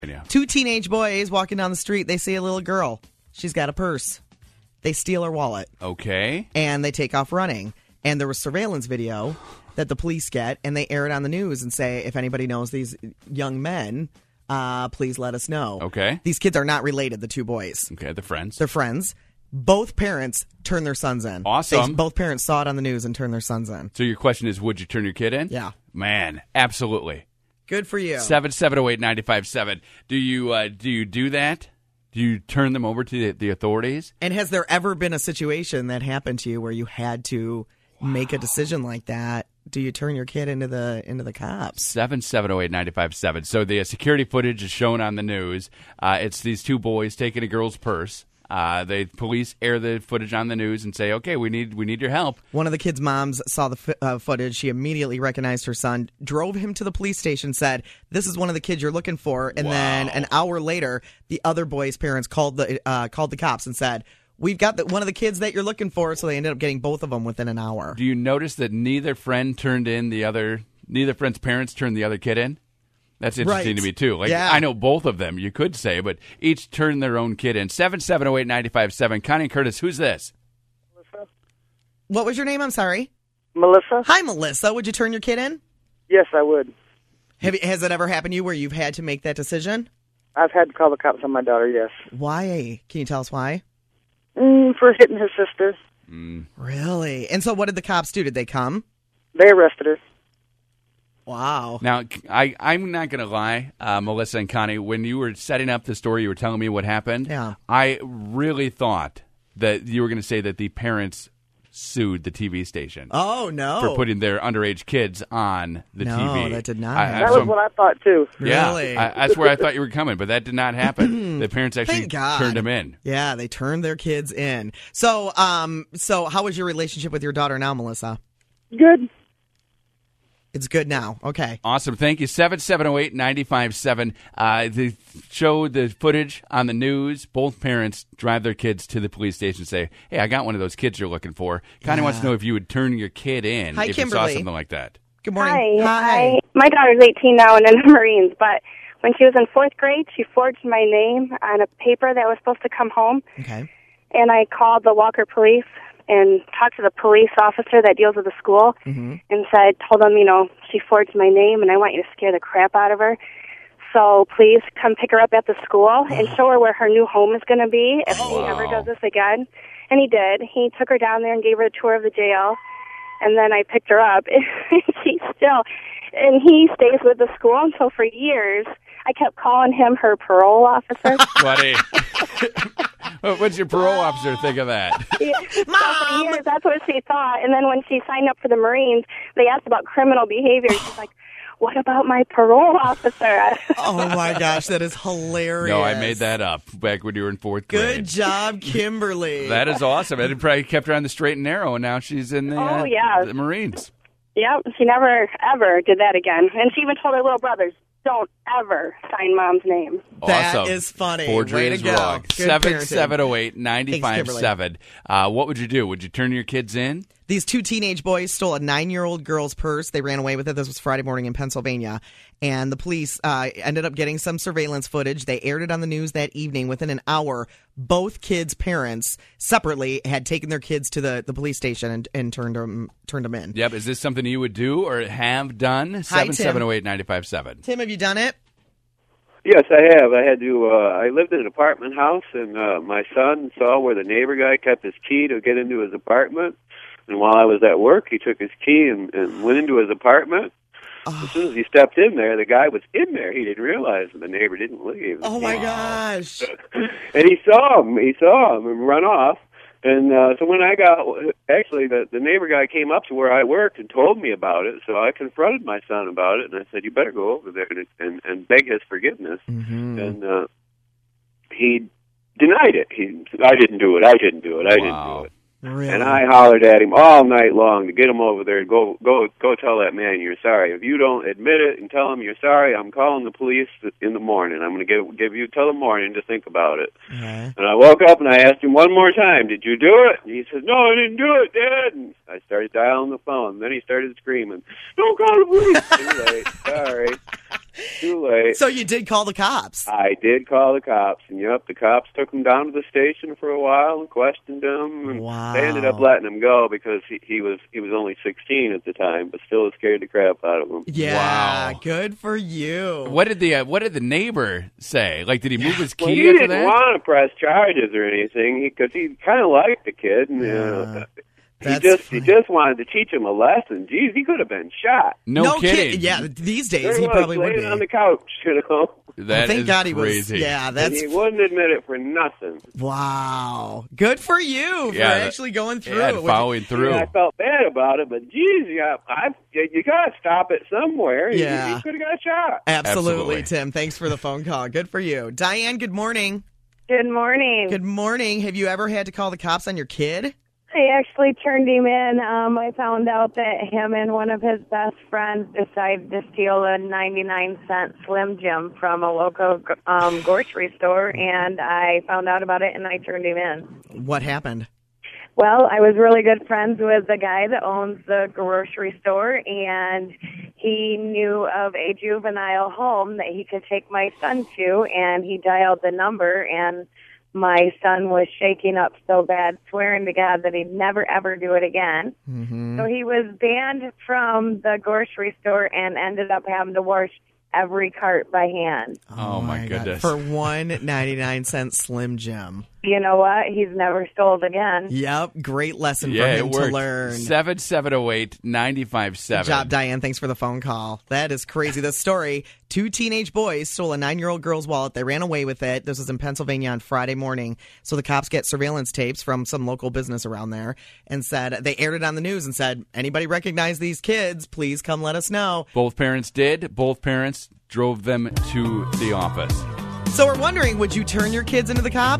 Yeah. Two teenage boys walking down the street. They see a little girl. She's got a purse. They steal her wallet. Okay. And they take off running. And there was surveillance video that the police get, and they air it on the news and say, if anybody knows these young men, please let us know. Okay. These kids are not related, the two boys. Okay, the friends. They're friends. Both parents turn their sons in. Awesome. Both parents saw it on the news and turned their sons in. So your question is, would you turn your kid in? Yeah. Man, absolutely. Good for you. 7708957. Do you do that? Do you turn them over to the authorities? And has there ever been a situation that happened to you where you had to make a decision like that? Do you turn your kid into the cops? 7708957. So the security footage is shown on the news. It's these two boys taking a girl's purse. The police air the footage on the news and say, "Okay, we need your help." One of the kids' moms saw the footage. She immediately recognized her son, drove him to the police station, said, "This is one of the kids you're looking for." And then an hour later, the other boy's parents called the cops and said, "We've got one of the kids that you're looking for." So they ended up getting both of them within an hour. Do you notice that neither friend's parents turned the other kid in? That's interesting to me, too. I know both of them, you could say, but each turned their own kid in. 7708957. Connie and Curtis, who's this? Melissa. What was your name? I'm sorry. Melissa? Hi, Melissa. Would you turn your kid in? Yes, I would. Has it ever happened to you where you've had to make that decision? I've had to call the cops on my daughter, yes. Why? Can you tell us why? For hitting her sister. Really? And so what did the cops do? Did they come? They arrested her. Wow. Now, I'm not going to lie, Melissa and Connie, when you were setting up the story, you were telling me what happened. Yeah. I really thought that you were going to say that the parents sued the TV station. Oh, no. For putting their underage kids on the TV. No, that did not happen. That was what I thought, too. Yeah, Really? that's where I thought you were coming, but that did not happen. The parents actually Thank God. turned them in. Yeah, they turned their kids in. So how is your relationship with your daughter now, Melissa? Good. It's good now. Okay. Awesome. Thank you. 7708957. They show the footage on the news. Both parents drive their kids to the police station and say, "Hey, I got one of those kids you're looking for." Connie wants to know if you would turn your kid in Hi, if Kimberly. you saw something like that. Good morning. Hi. My daughter's 18 now and in the Marines, but when she was in 4th grade, she forged my name on a paper that was supposed to come home. Okay. And I called the Walker Police and talked to the police officer that deals with the school and told them, she forged my name and I want you to scare the crap out of her. So please come pick her up at the school and show her where her new home is going to be if she ever does this again. And he did. He took her down there and gave her a tour of the jail. And then I picked her up. And he stays with the school until for years. I kept calling him her parole officer. Buddy. What's your parole officer think of that? So for years, that's what she thought. And then when she signed up for the Marines, they asked about criminal behavior. She's like, "What about my parole officer?" Oh, my gosh. That is hilarious. No, I made that up back when you were in 4th grade. Good job, Kimberly. That is awesome. And it probably kept her on the straight and narrow, and now she's in the Marines. Yep, she never, ever did that again. And she even told her little brothers, "Don't ever sign Mom's name." That Awesome. is funny. Forgery Way to is go. wrong. Good parenting. 7708957. What would you do? Would you turn your kids in? These two teenage boys stole a 9-year-old girl's purse. They ran away with it. This was Friday morning in Pennsylvania. And the police ended up getting some surveillance footage. They aired it on the news that evening. Within an hour, both kids' parents separately had taken their kids to the police station and turned them in. Yep. Is this something you would do or have done? Hi, Tim. 7708957. Tim, have you done it? Yes, I have. I had to. I lived in an apartment house, and my son saw where the neighbor guy kept his key to get into his apartment. And while I was at work, he took his key and went into his apartment. Oh. As soon as he stepped in there, the guy was in there. He didn't realize that the neighbor didn't leave. Oh, my gosh. And he saw him and run off. And so when I got, actually, the neighbor guy came up to where I worked and told me about it. So I confronted my son about it, and I said, "You better go over there and beg his forgiveness." Mm-hmm. And he denied it. I didn't do it. I didn't do it. Really? And I hollered at him all night long to get him over there and go tell that man you're sorry. If you don't admit it and tell him you're sorry, I'm calling the police in the morning. I'm going to give you till the morning to think about it. Okay. And I woke up and I asked him one more time, "Did you do it?" And he said, "No, I didn't do it, Dad." And I started dialing the phone. Then he started screaming, "Don't call the police." Too late. Sorry. Too late. So you did call the cops. I did call the cops, and the cops took him down to the station for a while and questioned him. And Wow. They ended up letting him go because he was only 16 at the time, but still scared the crap out of him. Yeah, Wow. good for you. What did the neighbor say? Like, did he move his key Well, he after didn't that? want to press charges or anything because he kind of liked the kid, and That's he just wanted to teach him a lesson. Geez, he could have been shot. No kidding. kid. Yeah, these days There he was, probably would laying be. on the couch, That Thank is God he crazy. was. Yeah, and that's he wouldn't admit it for nothing. wow. Good for you for Yeah, actually going through Yeah, it. following through. I felt bad about it, but geez, you got to stop it somewhere. Yeah. He could have got shot. Absolutely, Absolutely. Tim. Thanks for the phone call. Good for you. Diane, good morning. Good morning. Good morning. Have you ever had to call the cops on your kid? I actually turned him in. I found out that him and one of his best friends decided to steal a 99-cent Slim Jim from a local grocery store, and I found out about it, and I turned him in. What happened? Well, I was really good friends with the guy that owns the grocery store, and he knew of a juvenile home that he could take my son to, and he dialed the number, and my son was shaking up so bad, swearing to God that he'd never, ever do it again. Mm-hmm. So he was banned from the grocery store and ended up having to wash every cart by hand. Oh, my God. goodness. For one 99-cent Slim Jim. You know what? He's never stole again. Yep. Great lesson Yeah, for it him to worked. learn. 7708-957. Good job, Diane. Thanks for the phone call. That is crazy. This story, 2 teenage boys stole a 9-year-old girl's wallet. They ran away with it. This was in Pennsylvania on Friday morning. So the cops get surveillance tapes from some local business around there and said, they aired it on the news and said, anybody recognize these kids? Please come let us know. Both parents did. Both parents drove them to the office. So we're wondering, would you turn your kids into the cops?